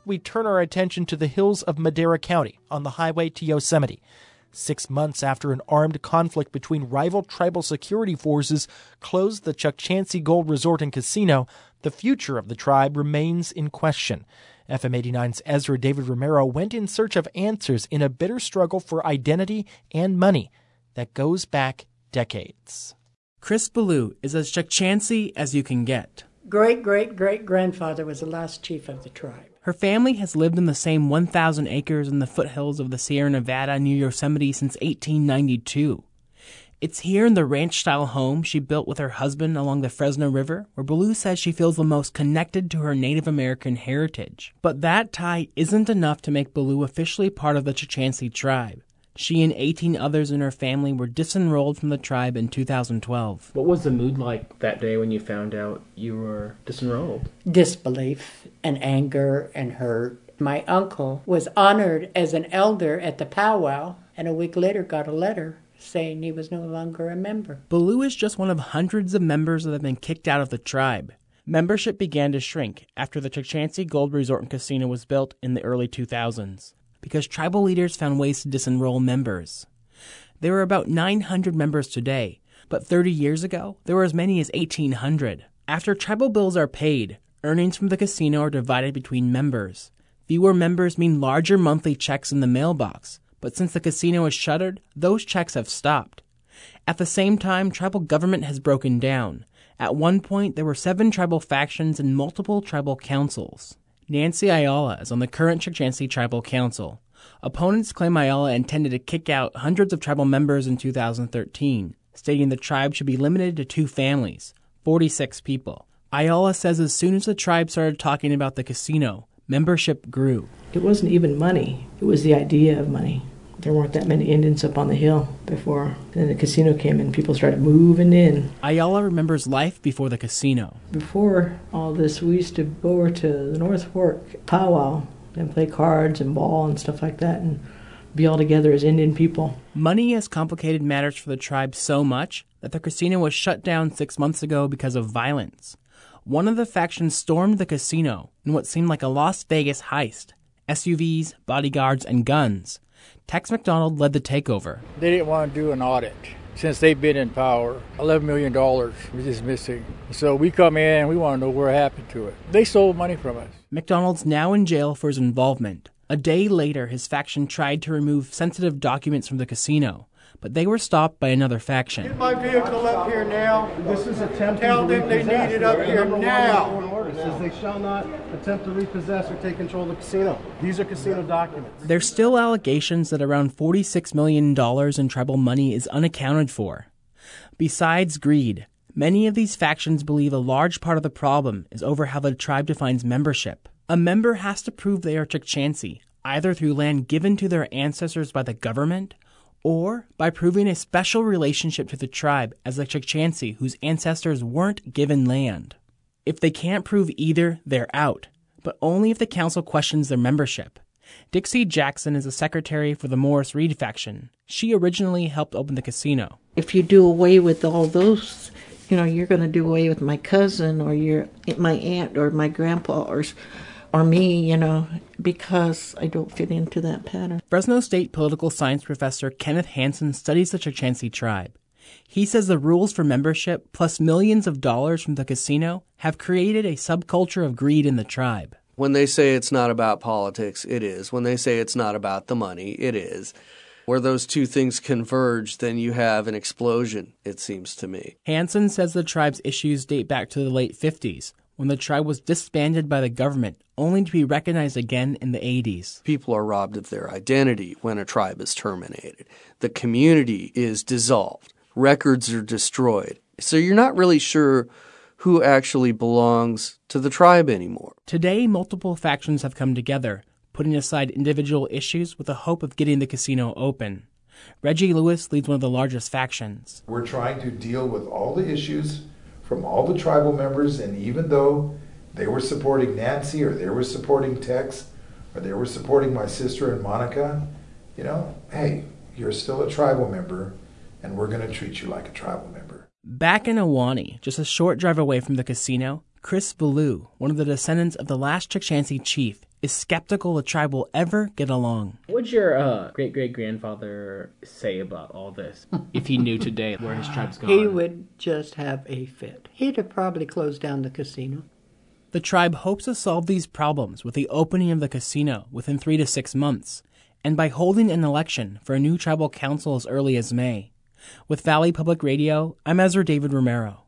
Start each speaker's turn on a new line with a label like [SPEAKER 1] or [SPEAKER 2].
[SPEAKER 1] we turn our attention to the hills of Madera County on the highway to Yosemite. 6 months after an armed conflict between rival tribal security forces closed the Chukchansi Gold Resort and Casino, the future of the tribe remains in question. FM 89's Ezra David Romero went in search of answers in a bitter struggle for identity and money that goes back decades.
[SPEAKER 2] Chris Ballou is as Chukchansi as you can get.
[SPEAKER 3] Great-great-great-grandfather was the last chief of the tribe.
[SPEAKER 2] Her family has lived in the same 1,000 acres in the foothills of the Sierra Nevada near Yosemite since 1892. It's here in the ranch-style home she built with her husband along the Fresno River where Ballou says she feels the most connected to her Native American heritage. But that tie isn't enough to make Ballou officially part of the Chukchansi tribe. She and 18 others in her family were disenrolled from the tribe in 2012. What was the mood like that day when you found out you were disenrolled?
[SPEAKER 3] Disbelief and anger and hurt. My uncle was honored as an elder at the powwow, and a week later got a letter saying he was no longer a member.
[SPEAKER 2] Ballou is just one of hundreds of members that have been kicked out of the tribe. Membership began to shrink after the Chukchansi Gold Resort and Casino was built in the early 2000s. Because tribal leaders found ways to disenroll members. There are about 900 members today, but 30 years ago, there were as many as 1,800. After tribal bills are paid, earnings from the casino are divided between members. Fewer members mean larger monthly checks in the mailbox, but since the casino is shuttered, those checks have stopped. At the same time, tribal government has broken down. At one point, there were 7 tribal factions and multiple tribal councils. Nancy Ayala is on the current Chukchansi Tribal Council. Opponents claim Ayala intended to kick out hundreds of tribal members in 2013, stating the tribe should be limited to 2 families, 46 people. Ayala says as soon as the tribe started talking about the casino, membership grew.
[SPEAKER 4] It wasn't even money. It was the idea of money. There weren't that many Indians up on the hill before. Then the casino came in, people started moving in.
[SPEAKER 2] Ayala remembers life before the casino.
[SPEAKER 4] Before all this, we used to go over to the North Fork powwow and play cards and ball and stuff like that and be all together as Indian people.
[SPEAKER 2] Money has complicated matters for the tribe so much that the casino was shut down 6 months ago because of violence. One of the factions stormed the casino in what seemed like a Las Vegas heist. SUVs, bodyguards, and guns. Tex McDonald led the takeover.
[SPEAKER 5] They didn't want to do an audit. Since they've been in power, $11 million was just missing. So we come in and we want to know what happened to it. They stole money from us.
[SPEAKER 2] McDonald's now in jail for his involvement. A day later, his faction tried to remove sensitive documents from the casino, but they were stopped by another faction.
[SPEAKER 6] Get my vehicle up here now.
[SPEAKER 7] This is attempting
[SPEAKER 6] Tell them they need it up here now.
[SPEAKER 7] It says they shall not attempt to repossess or take control of the casino. These are casino documents.
[SPEAKER 2] There's still allegations that around $46 million in tribal money is unaccounted for. Besides greed, many of these factions believe a large part of the problem is over how the tribe defines membership. A member has to prove they are Chukchansi, either through land given to their ancestors by the government or by proving a special relationship to the tribe as a Chukchansi whose ancestors weren't given land. If they can't prove either, they're out, but only if the council questions their membership. Dixie Jackson is a secretary for the Morris Reed faction. She originally helped open the casino.
[SPEAKER 8] If you do away with all those, you're going to do away with my cousin or my aunt or my grandpa or me, because I don't fit into that pattern.
[SPEAKER 2] Fresno State political science professor Kenneth Hansen studies the Chukchansi tribe. He says the rules for membership, plus millions of dollars from the casino, have created a subculture of greed in the tribe.
[SPEAKER 9] When they say it's not about politics, it is. When they say it's not about the money, it is. Where those two things converge, then you have an explosion, it seems to me.
[SPEAKER 2] Hansen says the tribe's issues date back to the late 50s, when the tribe was disbanded by the government, only to be recognized again in the 80s.
[SPEAKER 9] People are robbed of their identity when a tribe is terminated. The community is dissolved. Records are destroyed. So you're not really sure who actually belongs to the tribe anymore.
[SPEAKER 2] Today, multiple factions have come together, putting aside individual issues with the hope of getting the casino open. Reggie Lewis leads one of the largest factions.
[SPEAKER 10] We're trying to deal with all the issues from all the tribal members, and even though they were supporting Nancy or they were supporting Tex or they were supporting my sister and Monica, hey, you're still a tribal member and we're going to treat you like a tribal member.
[SPEAKER 2] Back in Ahwahnee, just a short drive away from the casino, Chris Ballou, one of the descendants of the last Chukchansi chief, is skeptical the tribe will ever get along.
[SPEAKER 11] What would your great-great-grandfather say about all this if he knew today where his tribe's gone?
[SPEAKER 3] He would just have a fit. He'd have probably closed down the casino.
[SPEAKER 2] The tribe hopes to solve these problems with the opening of the casino within 3 to 6 months, and by holding an election for a new tribal council as early as May. With Valley Public Radio, I'm Ezra David Romero.